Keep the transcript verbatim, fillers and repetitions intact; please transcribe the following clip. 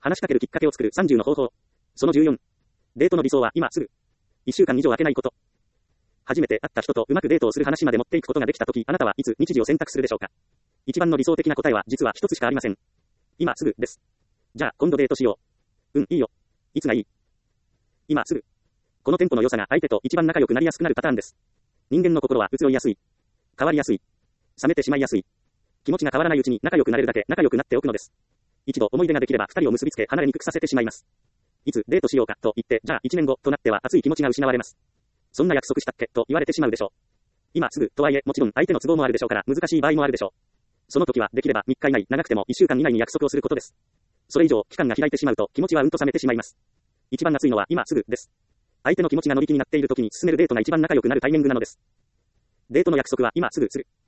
話しかけるきっかけを作るさんじゅうの方法。そのじゅうよん。デートの理想は今すぐ。いっしゅうかん以上空けないこと。初めて会った人とうまくデートをする話まで持っていくことができたとき、あなたはいつ日時を選択するでしょうか。一番の理想的な答えは実は一つしかありません。今すぐです。じゃあ今度デートしよう。うん、いいよ。いつがいい？今すぐ。このテンポの良さが相手と一番仲良くなりやすくなるパターンです。人間の心は移ろいやすい。変わりやすい。冷めてしまいやすい。気持ちが変わらないうちに仲良くなれるだけ仲良くなっておくのです。一度思い出ができれば二人を結びつけ離れにくくさせてしまいます。いつデートしようかと言って、じゃあ一年後となっては熱い気持ちが失われます。そんな約束したっけと言われてしまうでしょう。今すぐとはいえもちろん相手の都合もあるでしょうから難しい場合もあるでしょう。その時はできればみっか以内、長くてもいっしゅうかん以内に約束をすることです。それ以上期間が開いてしまうと気持ちはうんと冷めてしまいます。一番熱いのは今すぐです。相手の気持ちが乗り気になっている時に進めるデートが一番仲良くなるタイミングなのです。デートの約束は今すぐする。